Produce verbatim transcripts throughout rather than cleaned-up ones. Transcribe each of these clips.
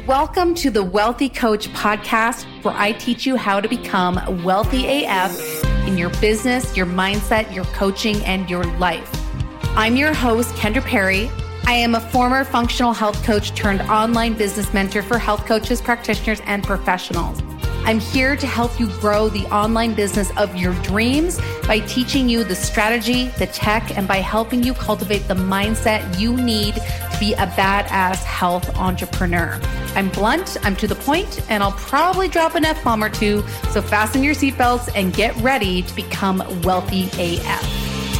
Welcome to the Wealthy Coach podcast, where I teach you how to become wealthy A F in your business, your mindset, your coaching, and your life. I'm your host, Kendra Perry. I am a former functional health coach turned online business mentor for health coaches, practitioners, and professionals. I'm here to help you grow the online business of your dreams by teaching you the strategy, the tech, and by helping you cultivate the mindset you need to be a badass health entrepreneur. I'm blunt, I'm to the point, and I'll probably drop an F-bomb or two, so fasten your seatbelts and get ready to become wealthy A F.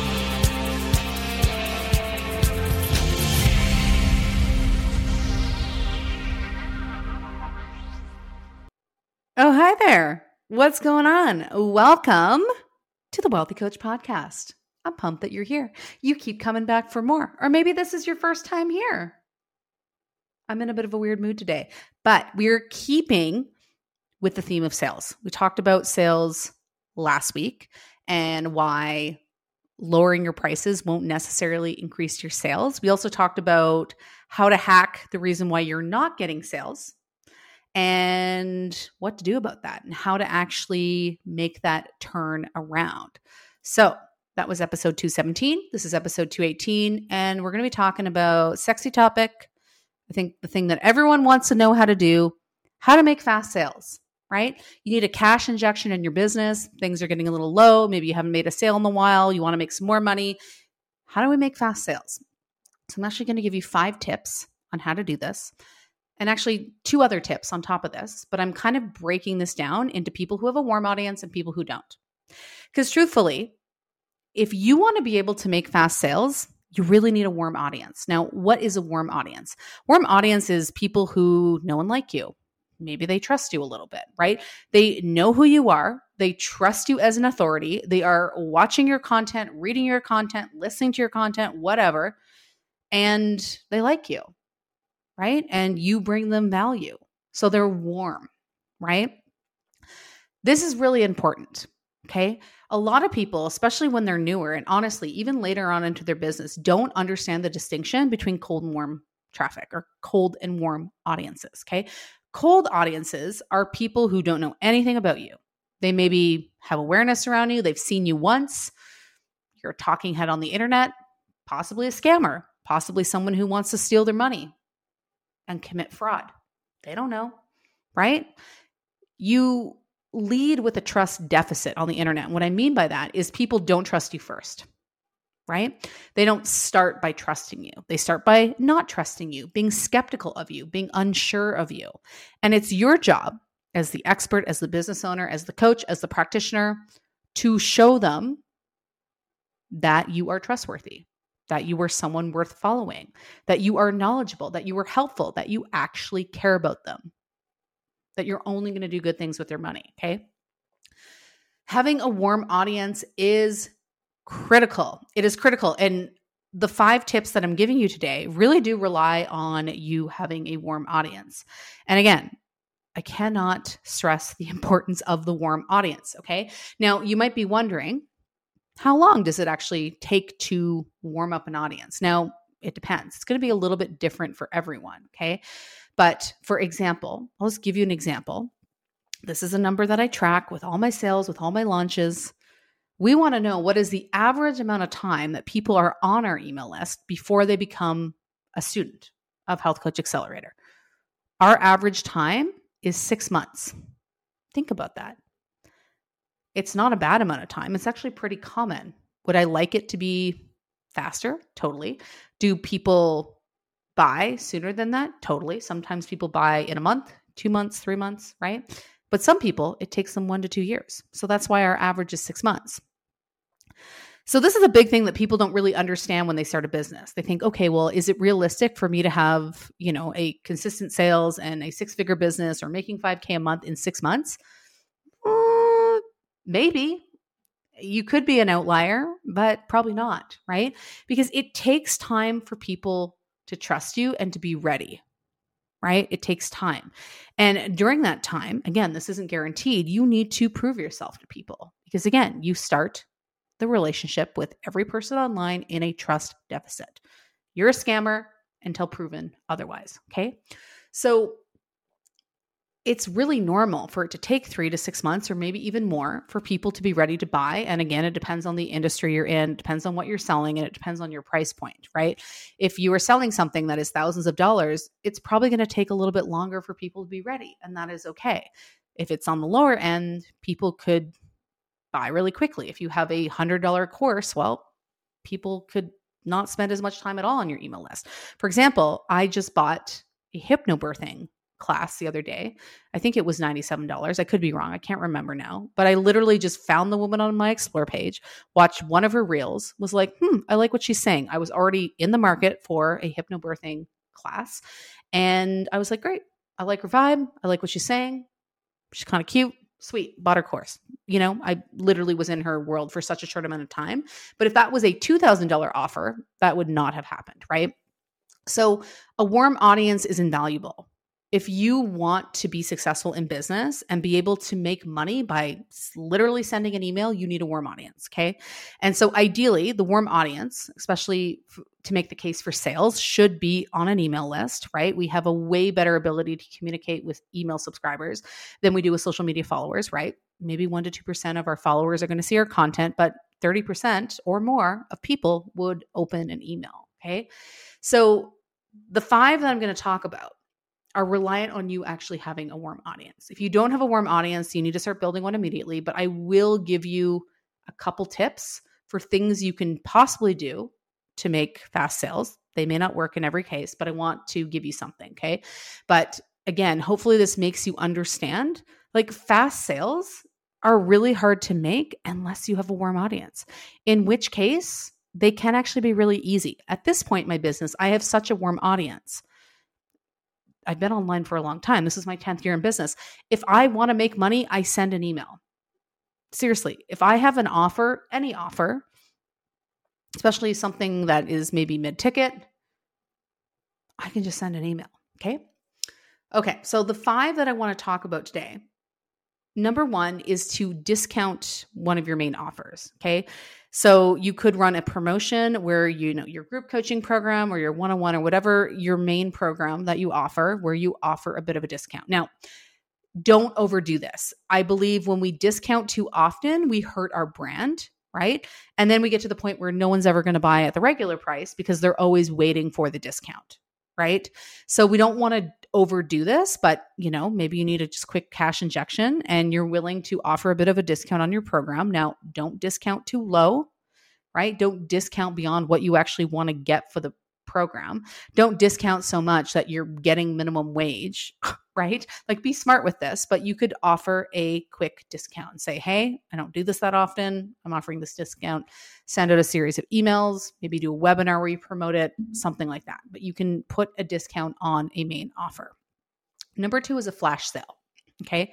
Oh, hi there. What's going on? Welcome to the Wealthy Coach podcast. I'm pumped that you're here. You keep coming back for more, or maybe this is your first time here. I'm in a bit of a weird mood today, but we're keeping with the theme of sales. We talked about sales last week and why lowering your prices won't necessarily increase your sales. We also talked about how to hack the reason why you're not getting sales and what to do about that and how to actually make that turn around. So that was episode two seventeen. This is episode two eighteen, and we're going to be talking about sexy topic. I think the thing that everyone wants to know how to do, how to make fast sales, right? You need a cash injection in your business. Things are getting a little low. Maybe you haven't made a sale in a while. You want to make some more money. How do we make fast sales? So I'm actually going to give you five tips on how to do this. And actually two other tips on top of this, but I'm kind of breaking this down into people who have a warm audience and people who don't. Because truthfully, if you want to be able to make fast sales, you really need a warm audience. Now, what is a warm audience? Warm audience is people who know and like you. Maybe they trust you a little bit, right? They know who you are. They trust you as an authority. They are watching your content, reading your content, listening to your content, whatever, and they like you. Right? And you bring them value. So they're warm, right? This is really important, okay? A lot of people, especially when they're newer, and honestly, even later on into their business, don't understand the distinction between cold and warm traffic or cold and warm audiences, okay? Cold audiences are people who don't know anything about you. They maybe have awareness around you. They've seen you once. You're a talking head on the internet, possibly a scammer, possibly someone who wants to steal their money and commit fraud. They don't know, right? You lead with a trust deficit on the internet. And what I mean by that is people don't trust you first, right? They don't start by trusting you. They start by not trusting you, being skeptical of you, being unsure of you. And it's your job as the expert, as the business owner, as the coach, as the practitioner, to show them that you are trustworthy, that you are someone worth following, that you are knowledgeable, that you are helpful, that you actually care about them, that you're only going to do good things with their money, okay? Having a warm audience is critical. It is critical. And the five tips that I'm giving you today really do rely on you having a warm audience. And again, I cannot stress the importance of the warm audience, okay? Now, you might be wondering, how long does it actually take to warm up an audience? Now, it depends. It's going to be a little bit different for everyone, okay? But for example, I'll just give you an example. This is a number that I track with all my sales, with all my launches. We want to know what is the average amount of time that people are on our email list before they become a student of Health Coach Accelerator. Our average time is six months. Think about that. It's not a bad amount of time. It's actually pretty common. Would I like it to be faster? Totally. Do people buy sooner than that? Totally. Sometimes people buy in a month, two months, three months, right? But some people, it takes them one to two years. So that's why our average is six months. So this is a big thing that people don't really understand when they start a business. They think, okay, well, is it realistic for me to have, you know, a consistent sales and a six-figure business or making five K a month in six months? Uh, maybe. You could be an outlier, but probably not, right? Because it takes time for people to trust you and to be ready, right? It takes time. And during that time, again, this isn't guaranteed. You need to prove yourself to people because, again, you start the relationship with every person online in a trust deficit. You're a scammer until proven otherwise, okay? So it's really normal for it to take three to six months or maybe even more for people to be ready to buy. And again, it depends on the industry you're in, it depends on what you're selling, and it depends on your price point, right? If you are selling something that is thousands of dollars, it's probably going to take a little bit longer for people to be ready, and that is okay. If it's on the lower end, people could buy really quickly. If you have a one hundred dollars course, well, people could not spend as much time at all on your email list. For example, I just bought a hypnobirthing class the other day. I think it was ninety-seven dollars. I could be wrong. I can't remember now. But I literally just found the woman on my Explore page, watched one of her reels, was like, hmm, I like what she's saying. I was already in the market for a hypnobirthing class. And I was like, great. I like her vibe. I like what she's saying. She's kind of cute. Sweet. Bought her course. You know, I literally was in her world for such a short amount of time. But if that was a two thousand dollars offer, that would not have happened, right? So a warm audience is invaluable. If you want to be successful in business and be able to make money by literally sending an email, you need a warm audience, okay? And so ideally, the warm audience, especially f- to make the case for sales, should be on an email list, right? We have a way better ability to communicate with email subscribers than we do with social media followers, right? Maybe one to two percent of our followers are going to see our content, but thirty percent or more of people would open an email, okay? So the five that I'm going to talk about are reliant on you actually having a warm audience. If you don't have a warm audience, you need to start building one immediately, but I will give you a couple tips for things you can possibly do to make fast sales. They may not work in every case, but I want to give you something, okay? But again, hopefully this makes you understand, like, fast sales are really hard to make unless you have a warm audience, in which case they can actually be really easy. At this point in my business, I have such a warm audience. I've been online for a long time. This is my tenth year in business. If I want to make money, I send an email. Seriously, if I have an offer, any offer, especially something that is maybe mid-ticket, I can just send an email, okay? Okay, so the five that I want to talk about today, number one is to discount one of your main offers, okay? So you could run a promotion where, you know, your group coaching program or your one-on-one or whatever your main program that you offer, where you offer a bit of a discount. Now, don't overdo this. I believe when we discount too often, we hurt our brand, right? And then we get to the point where no one's ever going to buy at the regular price because they're always waiting for the discount, right? So we don't want to overdo this, but you know, maybe you need a just quick cash injection and you're willing to offer a bit of a discount on your program. Now, don't discount too low, right? Don't discount beyond what you actually want to get for the program. Don't discount so much that you're getting minimum wage, right? Like, be smart with this, but you could offer a quick discount and say, hey, I don't do this that often. I'm offering this discount. Send out a series of emails, maybe do a webinar where you promote it, something like that. But you can put a discount on a main offer. Number two is a flash sale. Okay.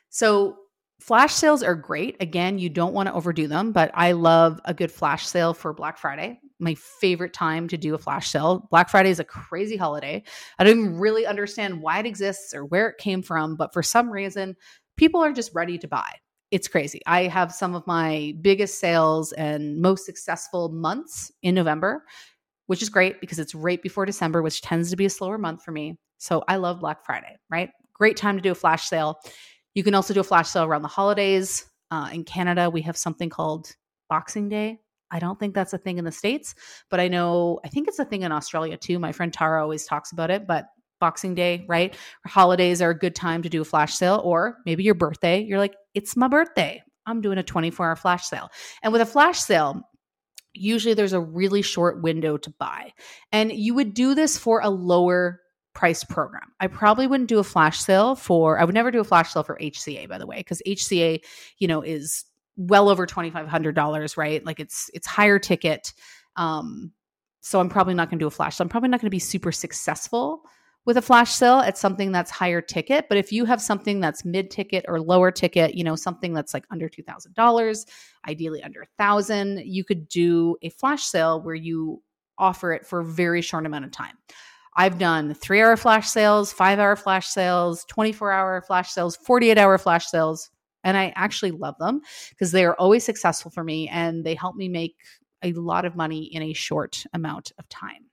So flash sales are great. Again, you don't want to overdo them, but I love a good flash sale for Black Friday. My favorite time to do a flash sale. Black Friday is a crazy holiday. I don't even really understand why it exists or where it came from, but for some reason, people are just ready to buy. It's crazy. I have some of my biggest sales and most successful months in November, which is great because it's right before December, which tends to be a slower month for me. So I love Black Friday, right? Great time to do a flash sale. You can also do a flash sale around the holidays. Uh, in Canada, we have something called Boxing Day. I don't think that's a thing in the States, but I know, I think it's a thing in Australia too. My friend Tara always talks about it, but Boxing Day, right? Holidays are a good time to do a flash sale, or maybe your birthday. You're like, it's my birthday. I'm doing a twenty-four hour flash sale. And with a flash sale, usually there's a really short window to buy. And you would do this for a lower price program. I probably wouldn't do a flash sale for, I would never do a flash sale for H C A, by the way, because H C A, you know, is well over twenty-five hundred dollars, right? Like it's, it's higher ticket. Um, so I'm probably not going to do a flash. So I'm probably not going to be super successful with a flash sale at something that's higher ticket. But if you have something that's mid ticket or lower ticket, you know, something that's like under two thousand dollars, ideally under a thousand, you could do a flash sale where you offer it for a very short amount of time. I've done three hour flash sales, five hour flash sales, twenty-four hour flash sales, forty-eight hour flash sales. And I actually love them because they are always successful for me and they help me make a lot of money in a short amount of time.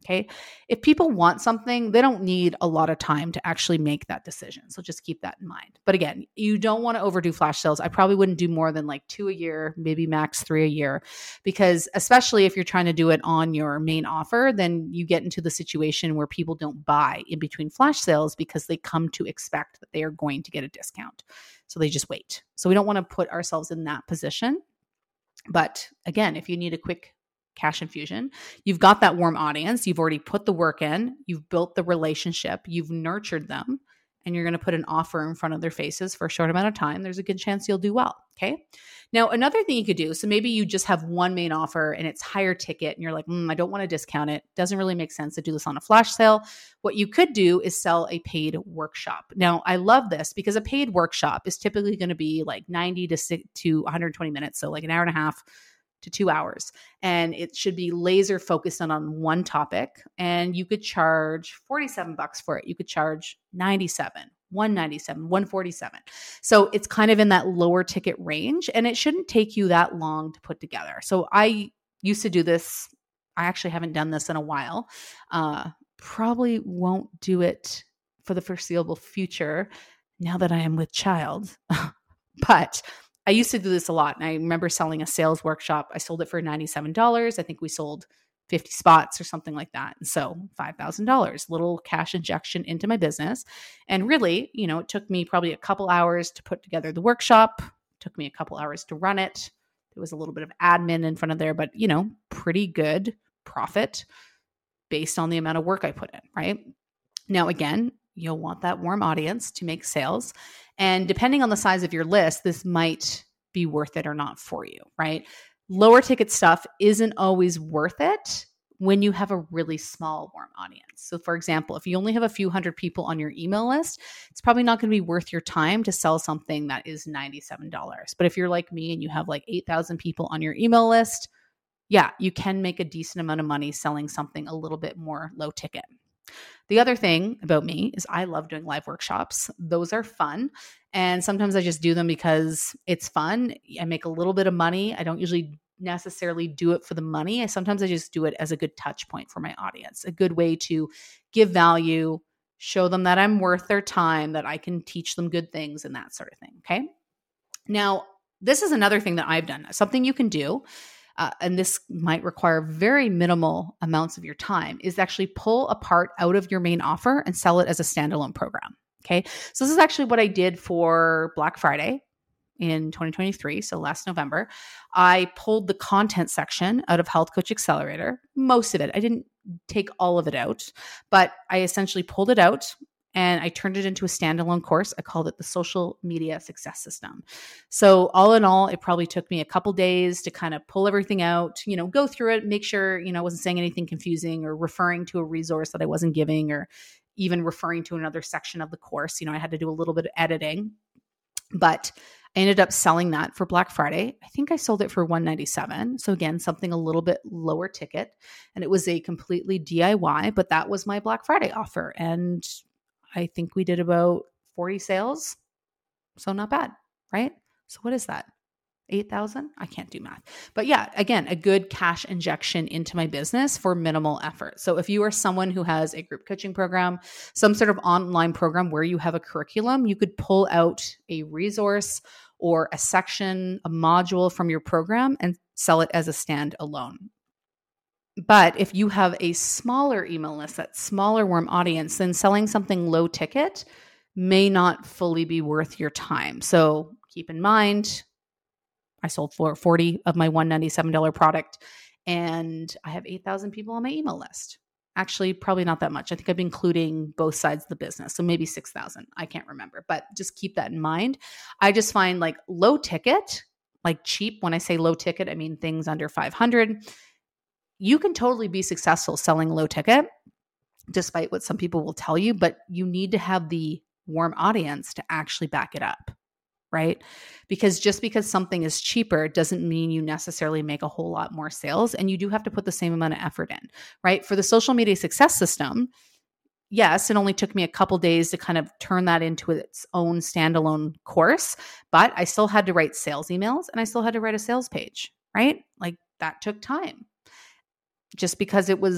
Okay. If people want something, they don't need a lot of time to actually make that decision. So just keep that in mind. But again, you don't want to overdo flash sales. I probably wouldn't do more than like two a year, maybe max three a year, because especially if you're trying to do it on your main offer, then you get into the situation where people don't buy in between flash sales because they come to expect that they are going to get a discount. So they just wait. So we don't want to put ourselves in that position. But again, if you need a quick cash infusion, you've got that warm audience, you've already put the work in, you've built the relationship, you've nurtured them, and you're going to put an offer in front of their faces for a short amount of time, there's a good chance you'll do well. Okay. Now, another thing you could do, so maybe you just have one main offer and it's higher ticket and you're like, mm, I don't want to discount it. Doesn't really make sense to do this on a flash sale. What you could do is sell a paid workshop. Now, I love this because a paid workshop is typically going to be like ninety to one hundred twenty minutes. So like an hour and a half to two hours. And it should be laser focused on, on one topic. And you could charge forty-seven bucks for it. You could charge ninety-seven, one ninety-seven, one forty-seven. So it's kind of in that lower ticket range and it shouldn't take you that long to put together. So I used to do this. I actually haven't done this in a while. Uh, probably won't do it for the foreseeable future now that I am with child. But I used to do this a lot. And I remember selling a sales workshop. I sold it for ninety-seven dollars. I think we sold fifty spots or something like that. And so five thousand dollars, little cash injection into my business. And really, you know, it took me probably a couple hours to put together the workshop. It took me a couple hours to run it. There was a little bit of admin in front of there, but, you know, pretty good profit based on the amount of work I put in, right? Now, again, you'll want that warm audience to make sales. And depending on the size of your list, this might be worth it or not for you, right? Lower ticket stuff isn't always worth it when you have a really small warm audience. So for example, if you only have a few hundred people on your email list, it's probably not going to be worth your time to sell something that is ninety-seven dollars. But if you're like me and you have like eight thousand people on your email list, yeah, you can make a decent amount of money selling something a little bit more low ticket. The other thing about me is I love doing live workshops. Those are fun. And sometimes I just do them because it's fun. I make a little bit of money. I don't usually necessarily do it for the money. I, sometimes I just do it as a good touch point for my audience, a good way to give value, show them that I'm worth their time, that I can teach them good things and that sort of thing. Okay. Now, this is another thing that I've done, something you can do. Uh, and this might require very minimal amounts of your time, is actually pull a part out of your main offer and sell it as a standalone program. Okay. So this is actually what I did for Black Friday in twenty twenty-three. So last November, I pulled the content section out of Health Coach Accelerator, most of it. I didn't take all of it out, but I essentially pulled it out and I turned it into a standalone course. I called it the Social Media Success System. So all in all, it probably took me a couple days to kind of pull everything out, you know, go through it, make sure, you know, I wasn't saying anything confusing or referring to a resource that I wasn't giving or even referring to another section of the course. You know, I had to do a little bit of editing, but I ended up selling that for Black Friday. I think I sold it for one ninety-seven. So again, something a little bit lower ticket, and it was a completely D I Y, but that was my Black Friday offer. And I think we did about forty sales. So not bad, right? So what is that? eight thousand? I can't do math. But yeah, again, a good cash injection into my business for minimal effort. So if you are someone who has a group coaching program, some sort of online program where you have a curriculum, you could pull out a resource or a section, a module from your program and sell it as a standalone. But if you have a smaller email list, that smaller warm audience, then selling something low ticket may not fully be worth your time. So keep in mind, I sold for forty of my one ninety-seven dollars product and I have eight thousand people on my email list. Actually, probably not that much. I think I'm including both sides of the business. So maybe six thousand. I can't remember, but just keep that in mind. I just find like low ticket, like cheap. When I say low ticket, I mean things under five hundred. You can totally be successful selling low ticket, despite what some people will tell you, but you need to have the warm audience to actually back it up, right? Because just because something is cheaper doesn't mean you necessarily make a whole lot more sales, and you do have to put the same amount of effort in, right? For the Social Media Success System, yes, it only took me a couple days to kind of turn that into its own standalone course, but I still had to write sales emails and I still had to write a sales page, right? Like that took time. Just because it was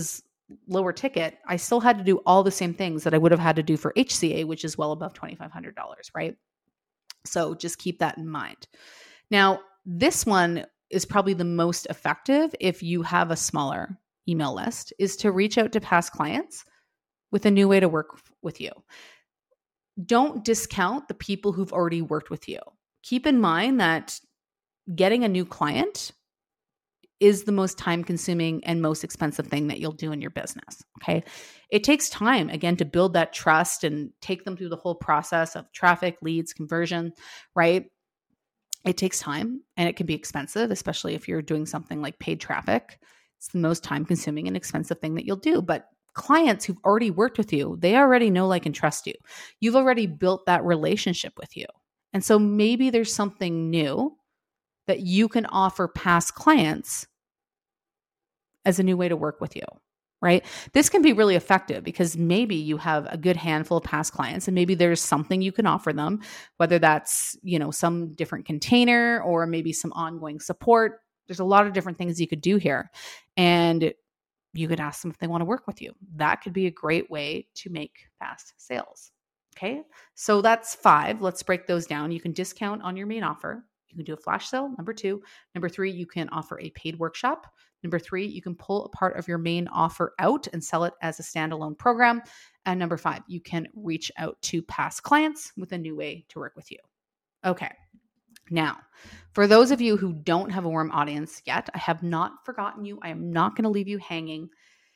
lower ticket, I still had to do all the same things that I would have had to do for H C A, which is well above twenty-five hundred dollars, right? So just keep that in mind. Now, this one is probably the most effective if you have a smaller email list, is to reach out to past clients with a new way to work with you. Don't discount the people who've already worked with you. Keep in mind that getting a new client is the most time-consuming and most expensive thing that you'll do in your business, okay? It takes time, again, to build that trust and take them through the whole process of traffic, leads, conversion, right? It takes time and it can be expensive, especially if you're doing something like paid traffic. It's the most time-consuming and expensive thing that you'll do. But clients who've already worked with you, they already know, like, and trust you. You've already built that relationship with you. And so maybe there's something new that you can offer past clients as a new way to work with you, right? This can be really effective because maybe you have a good handful of past clients and maybe there's something you can offer them, whether that's, you know, some different container or maybe some ongoing support. There's a lot of different things you could do here. And you could ask them if they want to work with you. That could be a great way to make fast sales. Okay. So that's five. Let's break those down. You can discount on your main offer. You can do a flash sale. Number two. Number three, you can offer a paid workshop. Number three, you can pull a part of your main offer out and sell it as a standalone program. And number five, you can reach out to past clients with a new way to work with you. Okay. Now, for those of you who don't have a warm audience yet, I have not forgotten you. I am not going to leave you hanging.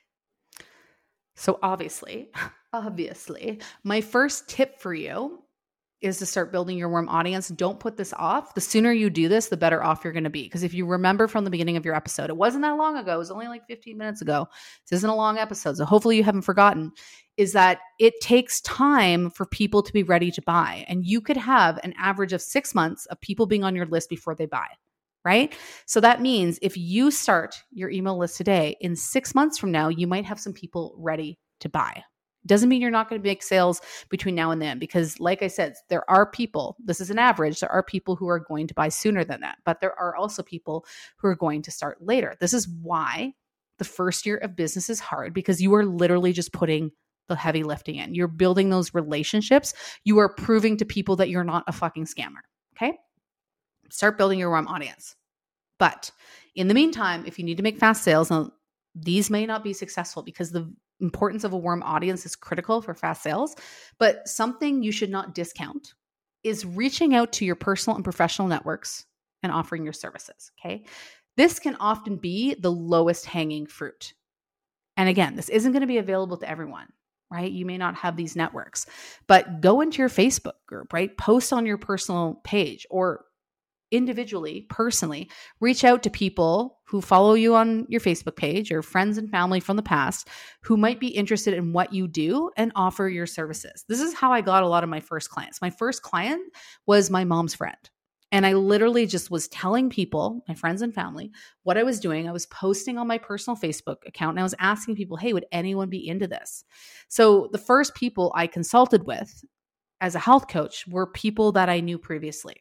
So obviously, obviously, my first tip for you is to start building your warm audience. Don't put this off. The sooner you do this, the better off you're going to be. Because if you remember from the beginning of your episode, it wasn't that long ago. It was only like fifteen minutes ago. This isn't a long episode, so hopefully you haven't forgotten, is that it takes time for people to be ready to buy. And you could have an average of six months of people being on your list before they buy, right? So that means if you start your email list today, in six months from now, you might have some people ready to buy. Doesn't mean you're not going to make sales between now and then, because like I said, there are people, this is an average, there are people who are going to buy sooner than that, but there are also people who are going to start later. This is why the first year of business is hard, because you are literally just putting the heavy lifting in. You're building those relationships. You are proving to people that you're not a fucking scammer. Okay. Start building your warm audience. But in the meantime, if you need to make fast sales, now these may not be successful because the importance of a warm audience is critical for fast sales, but something you should not discount is reaching out to your personal and professional networks and offering your services. Okay. This can often be the lowest hanging fruit. And again, this isn't going to be available to everyone, right? You may not have these networks, but go into your Facebook group, right? Post on your personal page or individually, personally, reach out to people who follow you on your Facebook page or friends and family from the past who might be interested in what you do and offer your services. This is how I got a lot of my first clients. My first client was my mom's friend. And I literally just was telling people, my friends and family, what I was doing. I was posting on my personal Facebook account and I was asking people, hey, would anyone be into this? So the first people I consulted with as a health coach were people that I knew previously.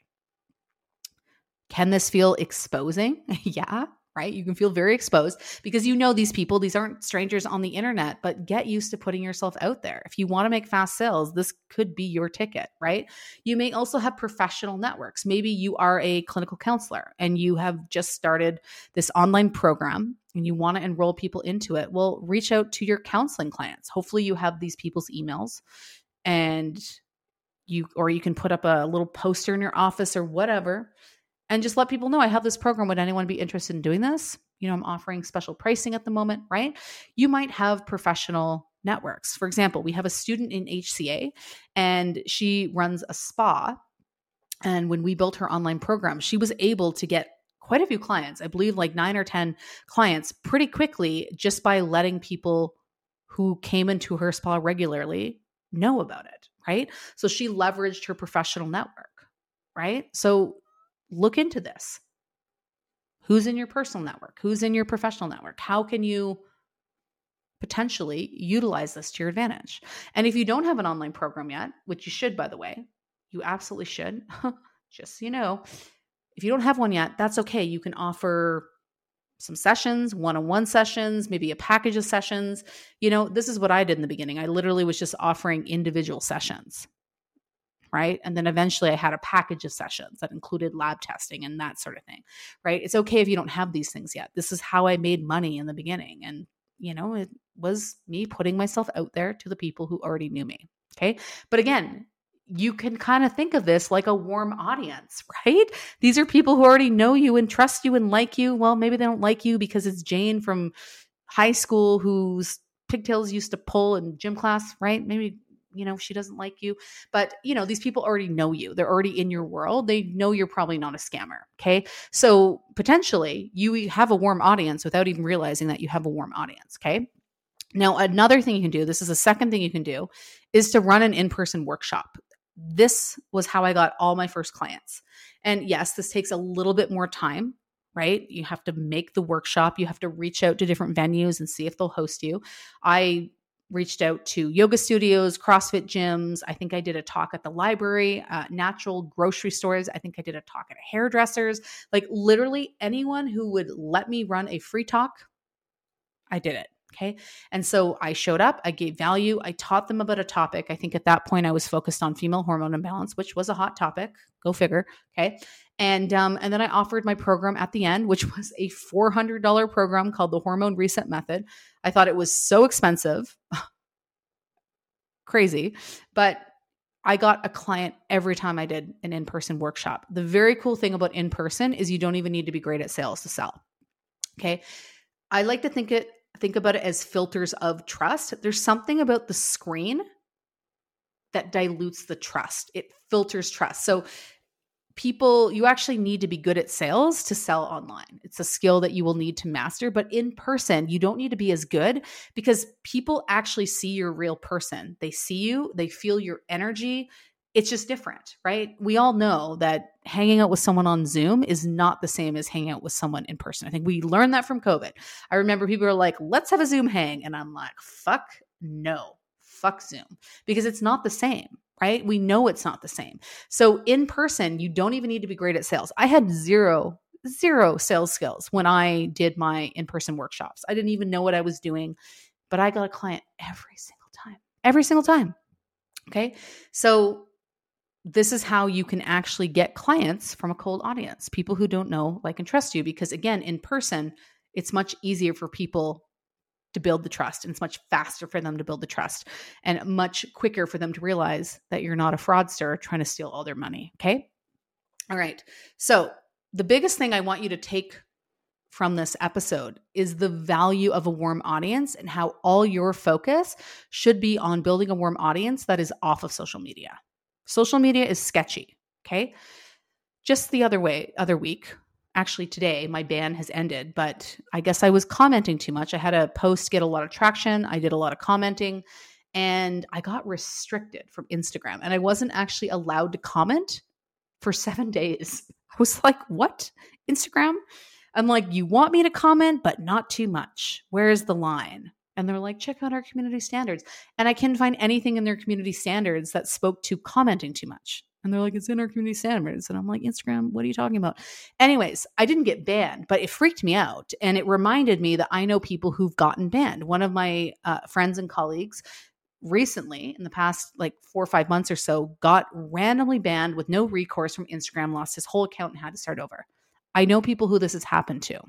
Can this feel exposing? Yeah, right? You can feel very exposed because you know these people. These aren't strangers on the internet, but get used to putting yourself out there. If you want to make fast sales, this could be your ticket, right? You may also have professional networks. Maybe you are a clinical counselor and you have just started this online program and you want to enroll people into it. Well, reach out to your counseling clients. Hopefully you have these people's emails and you, or you can put up a little poster in your office or whatever. And just let people know I have this program. Would anyone be interested in doing this? You know, I'm offering special pricing at the moment, right? You might have professional networks. For example, we have a student in H C A and she runs a spa. And when we built her online program, she was able to get quite a few clients, I believe like nine or ten clients pretty quickly just by letting people who came into her spa regularly know about it, right? So she leveraged her professional network, right? So look into this. Who's in your personal network? Who's in your professional network? How can you potentially utilize this to your advantage? And if you don't have an online program yet, which you should, by the way, you absolutely should, just so you know, if you don't have one yet, that's okay. You can offer some sessions, one-on-one sessions, maybe a package of sessions. You know, this is what I did in the beginning. I literally was just offering individual sessions, right? And then eventually I had a package of sessions that included lab testing and that sort of thing, right? It's okay if you don't have these things yet. This is how I made money in the beginning. And, you know, it was me putting myself out there to the people who already knew me. Okay. But again, you can kind of think of this like a warm audience, right? These are people who already know you and trust you and like you. Well, maybe they don't like you because it's Jane from high school whose pigtails used to pull in gym class, right? Maybe, you know, she doesn't like you, but you know, these people already know you. They're already in your world. They know you're probably not a scammer. Okay. So potentially you have a warm audience without even realizing that you have a warm audience. Okay. Now, another thing you can do, this is the second thing you can do, is to run an in-person workshop. This was how I got all my first clients. And yes, this takes a little bit more time, right? You have to make the workshop. You have to reach out to different venues and see if they'll host you. I reached out to yoga studios, CrossFit gyms. I think I did a talk at the library, uh, natural grocery stores. I think I did a talk at hairdressers. Like literally anyone who would let me run a free talk, I did it. Okay. And so I showed up, I gave value, I taught them about a topic. I think at that point I was focused on female hormone imbalance, which was a hot topic. Go figure. Okay. And, um, and then I offered my program at the end, which was a four hundred dollars program called the Hormone Reset Method. I thought it was so expensive, crazy, but I got a client every time I did an in-person workshop. The very cool thing about in-person is you don't even need to be great at sales to sell. Okay. I like to think it, think about it as filters of trust. There's something about the screen that dilutes the trust. It filters trust. So people, you actually need to be good at sales to sell online. It's a skill that you will need to master, but in person, you don't need to be as good because people actually see your real person. They see you, they feel your energy. It's just different, right? We all know that hanging out with someone on Zoom is not the same as hanging out with someone in person. I think we learned that from COVID. I remember people were like, let's have a Zoom hang. And I'm like, fuck no, fuck Zoom, because it's not the same, right? We know it's not the same. So in person, you don't even need to be great at sales. I had zero, zero sales skills when I did my in-person workshops. I didn't even know what I was doing, but I got a client every single time, every single time. Okay. So this is how you can actually get clients from a cold audience, people who don't know, like, and trust you. Because again, in person, it's much easier for people to build the trust, and it's much faster for them to build the trust, and much quicker for them to realize that you're not a fraudster trying to steal all their money. Okay. All right. So the biggest thing I want you to take from this episode is the value of a warm audience and how all your focus should be on building a warm audience that is off of social media. Social media is sketchy, okay? Just the other way, other week, actually today, my ban has ended, but I guess I was commenting too much. I had a post get a lot of traction. I did a lot of commenting, and I got restricted from Instagram, and I wasn't actually allowed to comment for seven days. I was like, what? Instagram? I'm like, you want me to comment, but not too much. Where's the line? And they're like, check out our community standards. And I couldn't find anything in their community standards that spoke to commenting too much. And they're like, it's in our community standards. And I'm like, Instagram, what are you talking about? Anyways, I didn't get banned, but it freaked me out. And it reminded me that I know people who've gotten banned. One of my uh, friends and colleagues recently, in the past like four or five months or so, got randomly banned with no recourse from Instagram, lost his whole account and had to start over. I know people who this has happened to.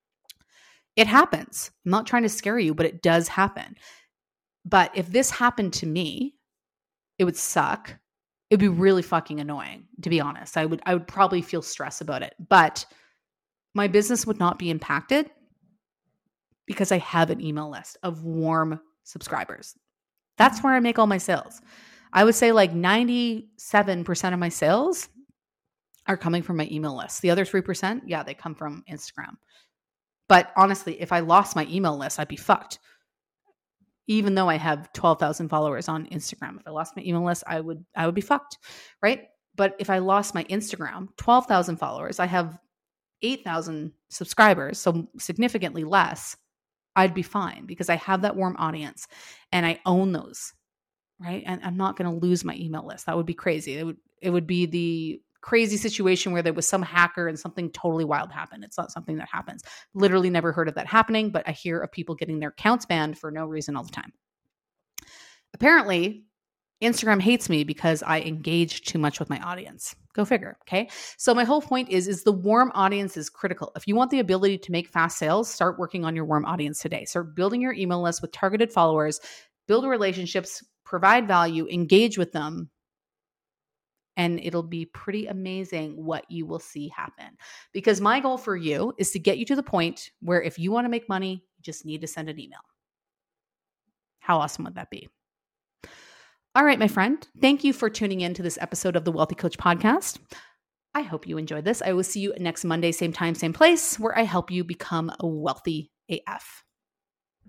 It happens. I'm not trying to scare you, but it does happen. But if this happened to me, it would suck. It'd be really fucking annoying, to be honest. I would I would probably feel stress about it. But my business would not be impacted because I have an email list of warm subscribers. That's where I make all my sales. I would say like ninety-seven percent of my sales are coming from my email list. The other three percent, yeah, they come from Instagram. But honestly, if I lost my email list, I'd be fucked. Even though I have twelve thousand followers on Instagram, if I lost my email list, I would I would be fucked, right? But if I lost my Instagram, twelve thousand followers, I have eight thousand subscribers, so significantly less, I'd be fine because I have that warm audience and I own those, right? And I'm not going to lose my email list. That would be crazy. It would it would be the crazy situation where there was some hacker and something totally wild happened. It's not something that happens. Literally never heard of that happening, but I hear of people getting their accounts banned for no reason all the time. Apparently, Instagram hates me because I engage too much with my audience. Go figure, okay? So my whole point is, is the warm audience is critical. If you want the ability to make fast sales, start working on your warm audience today. Start building your email list with targeted followers, build relationships, provide value, engage with them, and it'll be pretty amazing what you will see happen. Because my goal for you is to get you to the point where if you want to make money, you just need to send an email. How awesome would that be? All right, my friend, thank you for tuning in to this episode of the Wealthy Coach Podcast. I hope you enjoyed this. I will see you next Monday, same time, same place, where I help you become a wealthy A F.